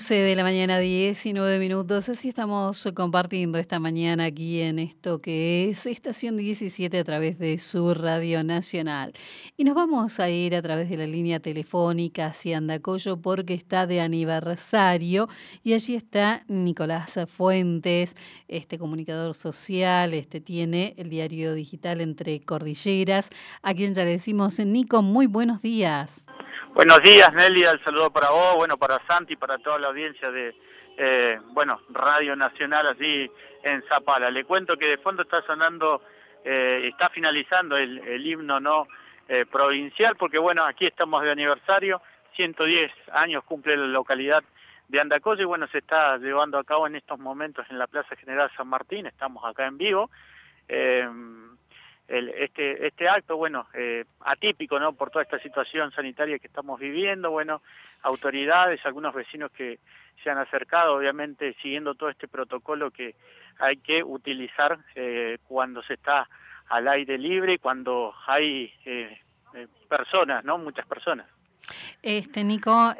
11 de la mañana, 19 minutos. Así estamos compartiendo esta mañana aquí en esto que es Estación 17 a través de su Radio Nacional. Y nos vamos a ir a través de la línea telefónica hacia Andacollo porque está de aniversario y allí está Nicolás Fuentes, este comunicador social, tiene el diario digital Entre Cordilleras, a quien ya le decimos, Nico, muy buenos días. Buenos días, Nelly, el saludo para vos, bueno, para Santi, para toda la audiencia de, Radio Nacional, así en Zapala. Le cuento que de fondo está sonando, está finalizando el himno no provincial, porque bueno, aquí estamos de aniversario, 110 años cumple la localidad de Andacollo, y bueno, se está llevando a cabo en estos momentos en la Plaza General San Martín, estamos acá en vivo. Este acto, bueno, atípico, ¿no? Por toda esta situación sanitaria que estamos viviendo, bueno, autoridades, algunos vecinos que se han acercado, obviamente siguiendo todo este protocolo que hay que utilizar cuando se está al aire libre y cuando hay personas, ¿no? Muchas personas. Nico,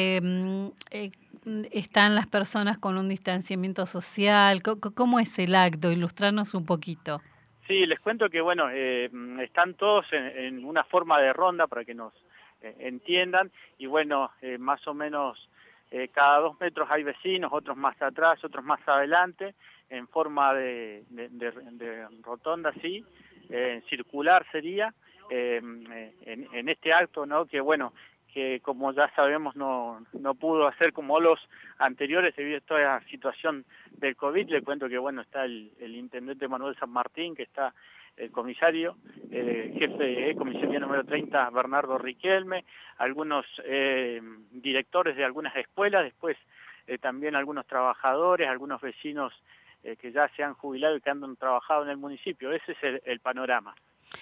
¿están las personas con un distanciamiento social? ¿Cómo es el acto? Ilustrarnos un poquito. Sí, les cuento que, bueno, están todos en una forma de ronda para que nos entiendan, y bueno, más o menos cada 2 metros hay vecinos, otros más atrás, otros más adelante, en forma de rotonda, sí, circular sería, en este acto, ¿no? Que bueno, que como ya sabemos no pudo hacer como los anteriores debido a toda la situación del COVID. Le cuento que bueno, está el intendente Manuel San Martín, que está el comisario, jefe de comisaría número 30, Bernardo Riquelme, algunos directores de algunas escuelas, después también algunos trabajadores, algunos vecinos que ya se han jubilado y que han trabajado en el municipio. Ese es el panorama.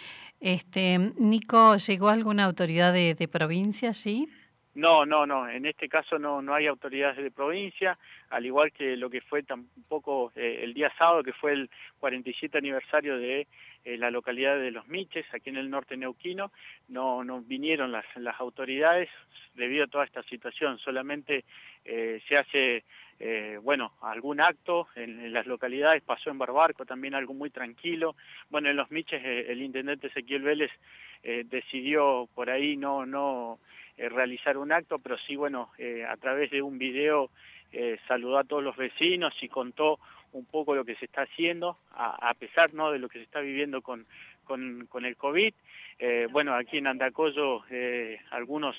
Nico, ¿llegó alguna autoridad de provincia allí? No, en este caso no hay autoridades de provincia, al igual que lo que fue tampoco el día sábado, que fue el 47 aniversario de la localidad de Los Miches, aquí en el norte neuquino, no vinieron las autoridades debido a toda esta situación, solamente se hace, algún acto en las localidades, pasó en Barbarco también algo muy tranquilo. Bueno, en Los Miches el intendente Ezequiel Vélez decidió por ahí no realizar un acto, pero sí, bueno, a través de un video saludó a todos los vecinos y contó un poco lo que se está haciendo, a pesar, ¿no?, de lo que se está viviendo con el COVID. Bueno, aquí en Andacollo algunos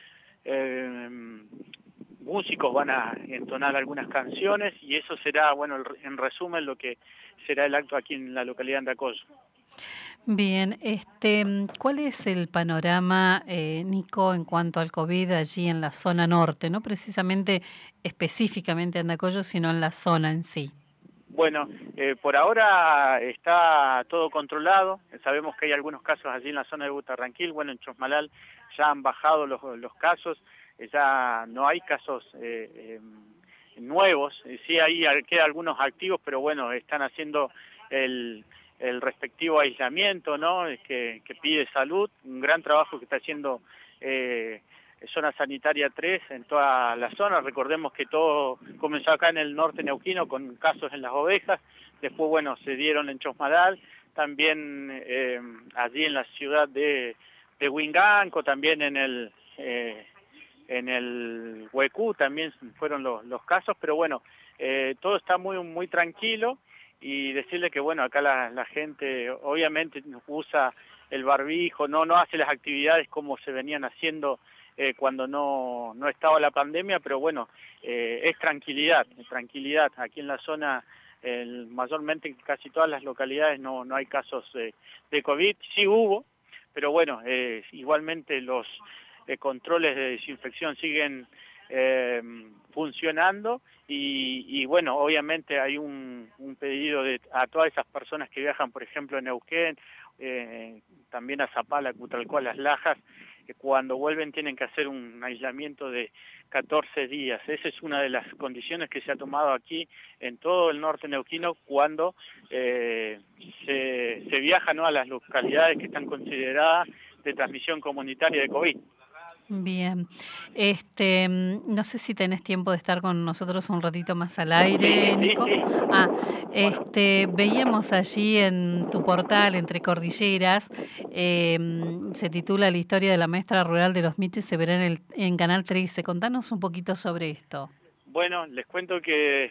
músicos van a entonar algunas canciones y eso será, bueno, en resumen, lo que será el acto aquí en la localidad de Andacollo. Bien, ¿cuál es el panorama, Nico, en cuanto al COVID allí en la zona norte? No precisamente específicamente Andacollo, sino en la zona en sí. Bueno, por ahora está todo controlado. Sabemos que hay algunos casos allí en la zona de Butarranquil. Bueno, en Chosmalal ya han bajado los casos, ya no hay casos nuevos. Sí quedan algunos activos, pero bueno, están haciendo el respectivo aislamiento, ¿no? Que pide salud, un gran trabajo que está haciendo Zona Sanitaria 3 en toda la zona. Recordemos que todo comenzó acá en el norte neuquino con casos en las ovejas, después, bueno, se dieron en Chosmalal, también allí en la ciudad de Huinganco, también en el Huecú también fueron los casos, pero bueno, todo está muy tranquilo. Y decirle que bueno, acá la gente obviamente usa el barbijo, no hace las actividades como se venían haciendo cuando no estaba la pandemia, pero bueno, es tranquilidad. Aquí en la zona, mayormente en casi todas las localidades no hay casos de COVID, sí hubo, pero bueno, igualmente los controles de desinfección siguen funcionando y bueno, obviamente hay un pedido a todas esas personas que viajan, por ejemplo, en Neuquén, también a Zapala, Cutralcó, a Las Lajas, que cuando vuelven tienen que hacer un aislamiento de 14 días. Esa es una de las condiciones que se ha tomado aquí en todo el norte neuquino cuando se viaja, ¿no?, a las localidades que están consideradas de transmisión comunitaria de COVID. Bien. No sé si tenés tiempo de estar con nosotros un ratito más al Sí, aire, sí, Nico. sí. Ah, Bueno, veíamos allí en tu portal, Entre Cordilleras, se titula La historia de la maestra rural de los Miches, se verá en Canal 13. Contanos un poquito sobre esto. bueno, les cuento que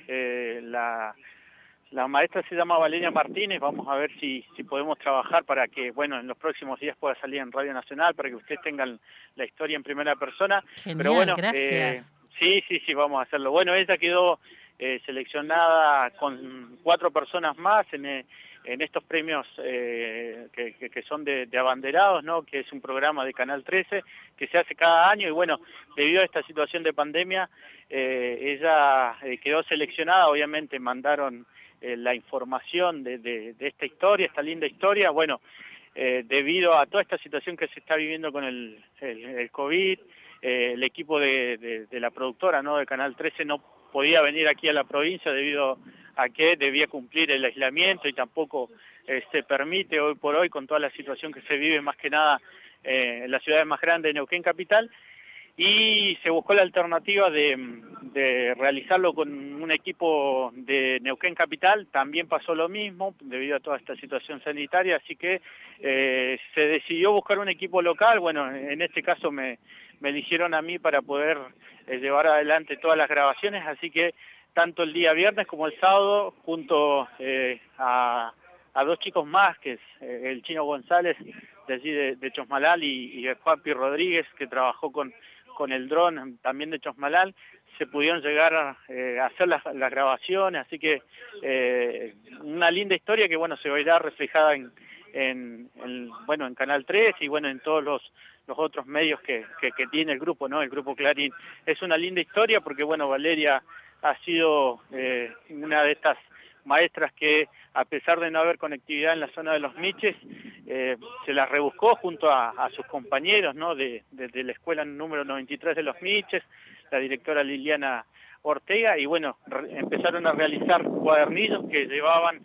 la maestra se llama Valeria Martínez. Vamos a ver si podemos trabajar para que, bueno, en los próximos días pueda salir en Radio Nacional, para que ustedes tengan la historia en primera persona. Pero Genial, bueno, gracias. sí, sí, sí, vamos a hacerlo. Bueno, ella quedó seleccionada con 4 personas más en estos premios que son de abanderados, ¿no? Que es un programa de Canal 13 que se hace cada año y bueno, debido a esta situación de pandemia, ella quedó seleccionada. Obviamente mandaron la información de esta historia, esta linda historia. Bueno, debido a toda esta situación que se está viviendo con el COVID, el equipo de la productora, ¿no?, de Canal 13 no podía venir aquí a la provincia debido a que debía cumplir el aislamiento y tampoco se permite hoy por hoy, con toda la situación que se vive más que nada en las ciudades más grandes de Neuquén Capital, y se buscó la alternativa de realizarlo con un equipo de Neuquén Capital. También pasó lo mismo debido a toda esta situación sanitaria, así que se decidió buscar un equipo local. Bueno, en este caso me eligieron a mí para poder llevar adelante todas las grabaciones, así que tanto el día viernes como el sábado, junto a 2 chicos más, que es el Chino González de allí de Chosmalal y el Papi Rodríguez, que trabajó con el dron también de Chosmalal, se pudieron llegar a hacer las grabaciones, así que una linda historia que bueno, se verá reflejada bueno, en Canal 3 y bueno, en todos los otros medios que tiene el grupo, ¿no? El grupo Clarín. Es una linda historia porque bueno, Valeria ha sido una de estas maestras que, a pesar de no haber conectividad en la zona de los Miches, se la rebuscó junto a sus compañeros, ¿no?, de la escuela número 93 de los Miches, la directora Liliana Ortega, y bueno, empezaron a realizar cuadernillos que llevaban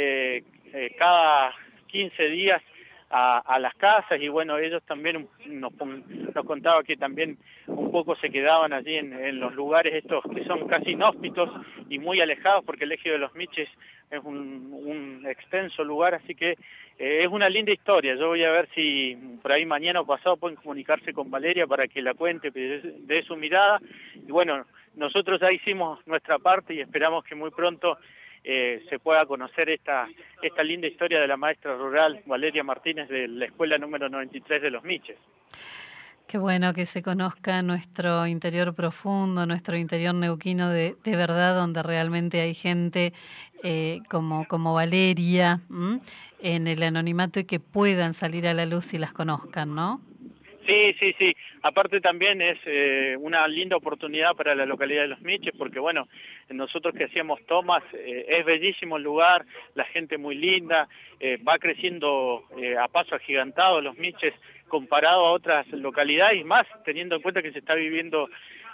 cada 15 días a las casas, y bueno, ellos también nos contaba que también un poco se quedaban allí en los lugares estos que son casi inhóspitos y muy alejados, porque el Ejido de los Miches es un extenso lugar, así que es una linda historia. Yo voy a ver si por ahí mañana o pasado pueden comunicarse con Valeria para que la cuente, de su mirada, y bueno, nosotros ya hicimos nuestra parte y esperamos que muy pronto se pueda conocer esta linda historia de la maestra rural Valeria Martínez de la escuela número 93 de los Miches. Qué bueno que se conozca nuestro interior profundo, nuestro interior neuquino de verdad, donde realmente hay gente como Valeria, en el anonimato, y que puedan salir a la luz y las conozcan, ¿no? Sí, sí, sí. Aparte también es una linda oportunidad para la localidad de Los Miches, porque bueno, nosotros que hacíamos tomas, es bellísimo el lugar, la gente muy linda, va creciendo a paso agigantado Los Miches comparado a otras localidades, y más teniendo en cuenta que se está viviendo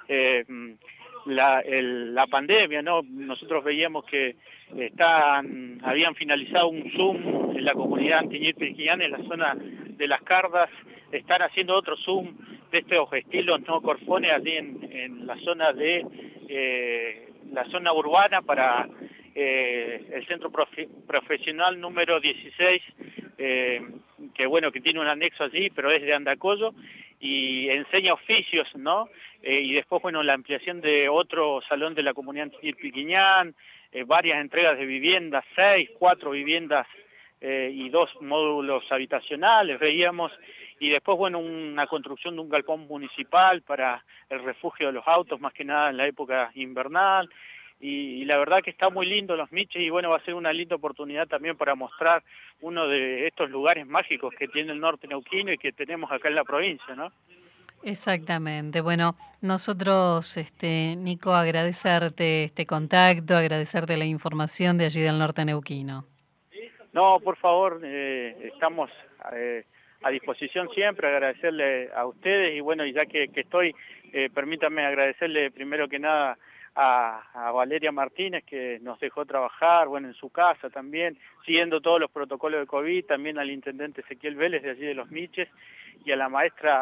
la pandemia, ¿no? Nosotros veíamos que habían finalizado un Zoom en la comunidad Antiñir-Pirquillán, en la zona de Las Cardas. Están haciendo otro Zoom de estos estilos no corfone allí en la zona de la zona urbana para el centro profesional número 16, que bueno, que tiene un anexo allí, pero es de Andacollo, y enseña oficios, ¿no? Y después, bueno, la ampliación de otro salón de la comunidad Piquiñán, varias entregas de viviendas, 4 viviendas y 2 módulos habitacionales, veíamos, y después, bueno, una construcción de un galpón municipal para el refugio de los autos, más que nada en la época invernal, y la verdad que está muy lindo Los Miches, y bueno, va a ser una linda oportunidad también para mostrar uno de estos lugares mágicos que tiene el norte neuquino y que tenemos acá en la provincia, ¿no? Exactamente. Bueno, nosotros, Nico, agradecerte este contacto, agradecerte la información de allí del norte neuquino. No, por favor, estamos a disposición siempre, agradecerle a ustedes, y bueno, y ya que estoy, permítanme agradecerle primero que nada a Valeria Martínez, que nos dejó trabajar, bueno, en su casa también, siguiendo todos los protocolos de COVID, también al intendente Ezequiel Vélez de allí de Los Miches, y a la maestra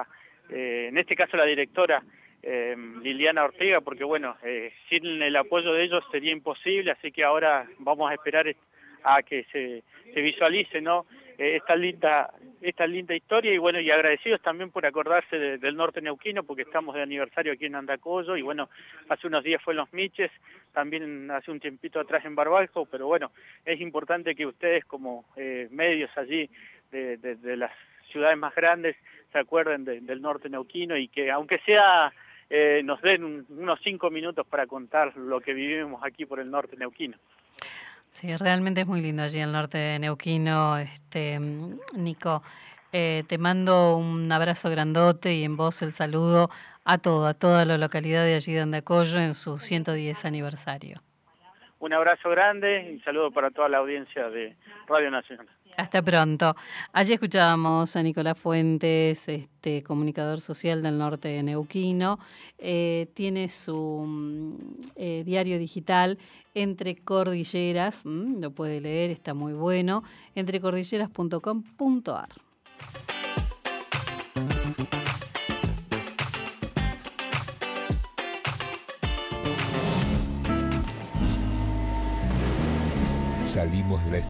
en este caso la directora Liliana Ortega, porque bueno, sin el apoyo de ellos sería imposible, así que ahora vamos a esperar a que se visualice, ¿no? Esta linda historia, y bueno, y agradecidos también por acordarse del norte neuquino, porque estamos de aniversario aquí en Andacollo, y bueno, hace unos días fue en Los Miches, también hace un tiempito atrás en Barbalco, pero bueno, es importante que ustedes como medios allí de las ciudades más grandes se acuerden del norte neuquino, y que aunque sea nos den unos 5 minutos para contar lo que vivimos aquí por el norte neuquino. Sí, realmente es muy lindo allí el norte neuquino, Nico. Te mando un abrazo grandote y en voz el saludo a toda la localidad de allí de Andacollo en su 110 aniversario. Un abrazo grande y saludo para toda la audiencia de Radio Nacional. Hasta pronto. Allí escuchábamos a Nicolás Fuentes, comunicador social del norte neuquino. Tiene su diario digital Entre Cordilleras, lo puede leer, está muy bueno, entrecordilleras.com.ar. Salimos de la